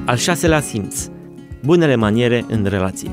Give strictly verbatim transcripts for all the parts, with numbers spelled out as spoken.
Al șaselea simț. Bunele maniere în relații.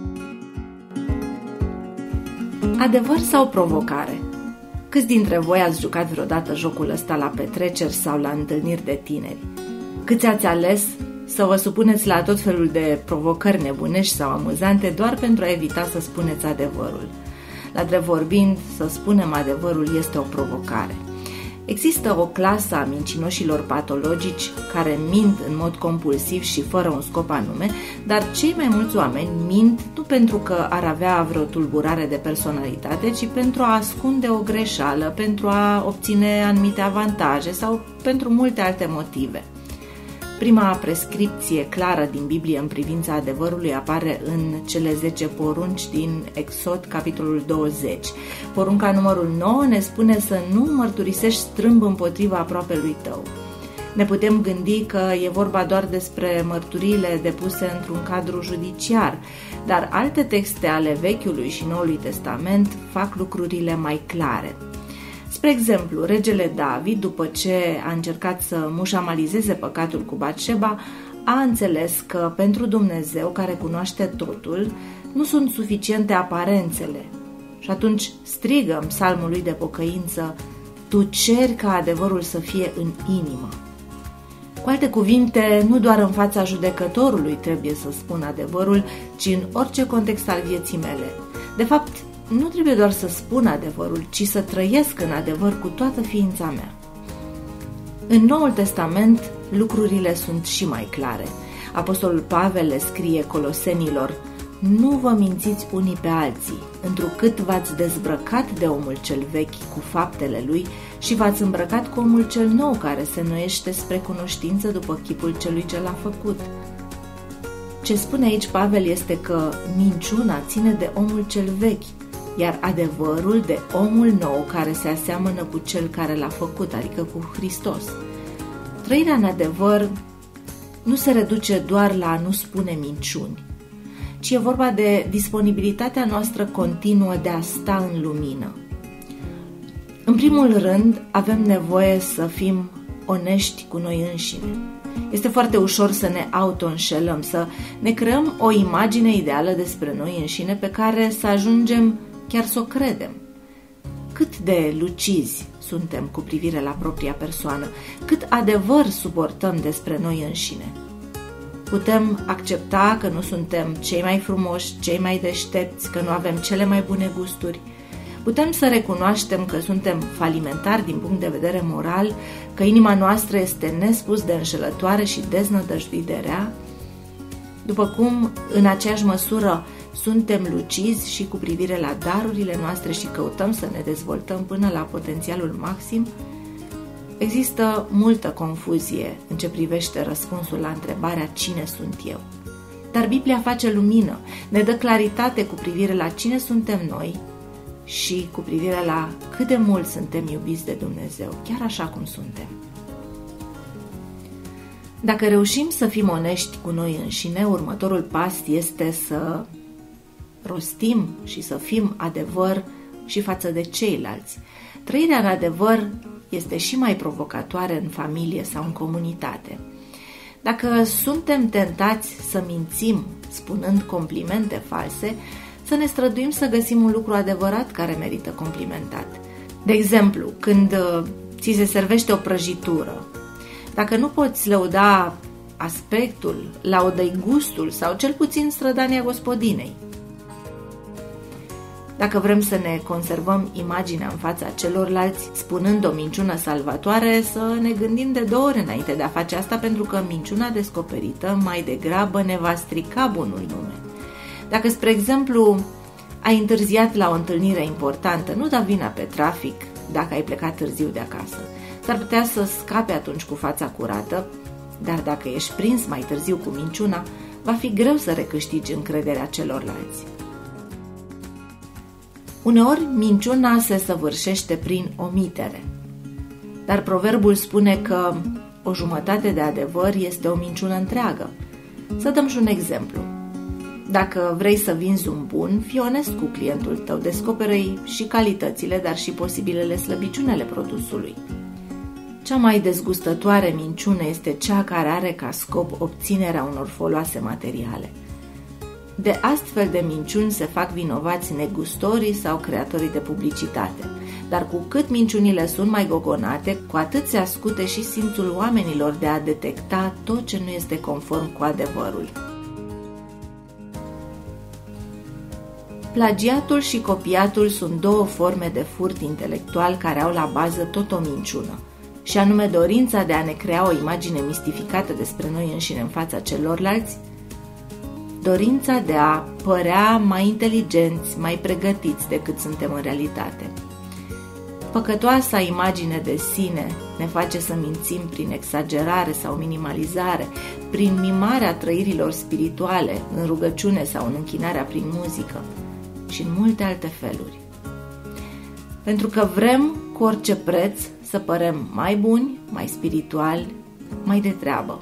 Adevăr sau provocare? Câți dintre voi ați jucat vreodată jocul ăsta la petreceri sau la întâlniri de tineri? Câți ați ales să vă supuneți la tot felul de provocări nebunești sau amuzante doar pentru a evita să spuneți adevărul? La drept vorbind, să spunem adevărul este o provocare. Există o clasă a mincinoșilor patologici care mint în mod compulsiv și fără un scop anume, dar cei mai mulți oameni mint nu pentru că ar avea vreo tulburare de personalitate, ci pentru a ascunde o greșeală, pentru a obține anumite avantaje sau pentru multe alte motive. Prima prescripție clară din Biblie în privința adevărului apare în cele zece porunci din Exod, capitolul douăzeci. Porunca numărul nouă ne spune să nu mărturisești strâmb împotriva aproapelui tău. Ne putem gândi că e vorba doar despre mărturiile depuse într-un cadru judiciar, dar alte texte ale Vechiului și Noului Testament fac lucrurile mai clare. Spre exemplu, regele David, după ce a încercat să mușamalizeze păcatul cu Batșeba, a înțeles că pentru Dumnezeu, care cunoaște totul, nu sunt suficiente aparențele. Și atunci strigă în psalmul lui de pocăință: Tu ceri ca adevărul să fie în inimă. Cu alte cuvinte, nu doar în fața judecătorului trebuie să spun adevărul, ci în orice context al vieții mele. De fapt, nu trebuie doar să spun adevărul, ci să trăiesc în adevăr cu toată ființa mea. În Noul Testament, lucrurile sunt și mai clare. Apostolul Pavel le scrie Colosenilor: Nu vă mințiți unii pe alții, întrucât v-ați dezbrăcat de omul cel vechi cu faptele lui și v-ați îmbrăcat cu omul cel nou, care se înnoiește spre cunoștință după chipul celui ce l-a făcut. Ce spune aici Pavel este că minciuna ține de omul cel vechi, iar adevărul de omul nou care se aseamănă cu cel care l-a făcut, adică cu Hristos. Trăirea în adevăr nu se reduce doar la a nu spune minciuni, ci e vorba de disponibilitatea noastră continuă de a sta în lumină. În primul rând, avem nevoie să fim onești cu noi înșine. Este foarte ușor să ne auto-înșelăm, să ne creăm o imagine ideală despre noi înșine pe care să ajungem chiar să o credem. Cât de lucizi suntem cu privire la propria persoană, cât adevăr suportăm despre noi înșine. Putem accepta că nu suntem cei mai frumoși, cei mai deștepți, că nu avem cele mai bune gusturi. Putem să recunoaștem că suntem falimentari din punct de vedere moral, că inima noastră este nespus de înșelătoare și deznădăjduit de rea. După cum, în aceeași măsură, suntem lucizi și cu privire la darurile noastre și căutăm să ne dezvoltăm până la potențialul maxim, există multă confuzie în ce privește răspunsul la întrebarea cine sunt eu. Dar Biblia face lumină, ne dă claritate cu privire la cine suntem noi și cu privire la cât de mult suntem iubiți de Dumnezeu, chiar așa cum suntem. Dacă reușim să fim onești cu noi înșine, următorul pas este să rostim și să fim adevăr și față de ceilalți. Trăirea în adevăr este și mai provocatoare în familie sau în comunitate. Dacă suntem tentați să mințim spunând complimente false, să ne străduim să găsim un lucru adevărat care merită complimentat. De exemplu, când ți se servește o prăjitură, dacă nu poți lăuda aspectul, laudă-i gustul sau cel puțin strădania gospodinei. Dacă vrem să ne conservăm imaginea în fața celorlalți spunând o minciună salvatoare, să ne gândim de două ori înainte de a face asta, pentru că minciuna descoperită mai degrabă ne va strica bunul nume. Dacă, spre exemplu, ai întârziat la o întâlnire importantă, nu da vina pe trafic dacă ai plecat târziu de acasă. S-ar putea să scape atunci cu fața curată, dar dacă ești prins mai târziu cu minciuna, va fi greu să recâștigi încrederea celorlalți. Uneori, minciuna se săvârșește prin omitere, dar proverbul spune că o jumătate de adevăr este o minciună întreagă. Să dăm și un exemplu. Dacă vrei să vinzi un bun, fii onest cu clientul tău, descoperă-i și calitățile, dar și posibilele slăbiciuni ale produsului. Cea mai dezgustătoare minciună este cea care are ca scop obținerea unor foloase materiale. De astfel de minciuni se fac vinovați negustorii sau creatorii de publicitate, dar cu cât minciunile sunt mai gogonate, cu atât se ascute și simțul oamenilor de a detecta tot ce nu este conform cu adevărul. Plagiatul și copiatul sunt două forme de furt intelectual care au la bază tot o minciună, și anume dorința de a ne crea o imagine mistificată despre noi înșine în fața celorlalți, dorința de a părea mai inteligenți, mai pregătiți decât suntem în realitate. Păcătoasa imagine de sine ne face să mințim prin exagerare sau minimalizare, prin mimarea trăirilor spirituale, în rugăciune sau în închinarea prin muzică și în multe alte feluri. Pentru că vrem, cu orice preț, să părem mai buni, mai spirituali, mai de treabă.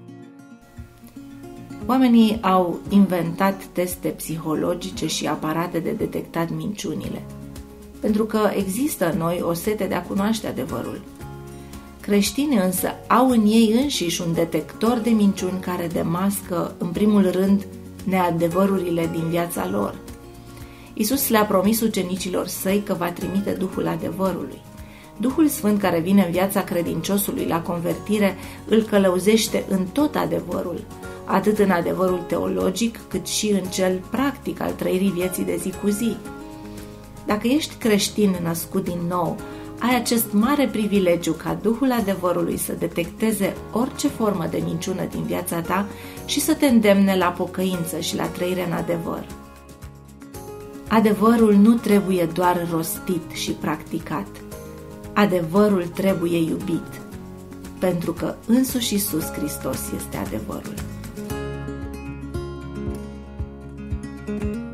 Oamenii au inventat teste psihologice și aparate de detectat minciunile, pentru că există în noi o sete de a cunoaște adevărul. Creștinii însă au în ei înșiși un detector de minciuni care demască, în primul rând, neadevărurile din viața lor. Iisus le-a promis ucenicilor săi că va trimite Duhul adevărului. Duhul Sfânt care vine în viața credinciosului la convertire îl călăuzește în tot adevărul, atât în adevărul teologic, cât și în cel practic al trăirii vieții de zi cu zi. Dacă ești creștin născut din nou, ai acest mare privilegiu ca Duhul adevărului să detecteze orice formă de minciună din viața ta și să te îndemne la pocăință și la trăire în adevăr. Adevărul nu trebuie doar rostit și practicat. Adevărul trebuie iubit, pentru că însuși Iisus Hristos este adevărul.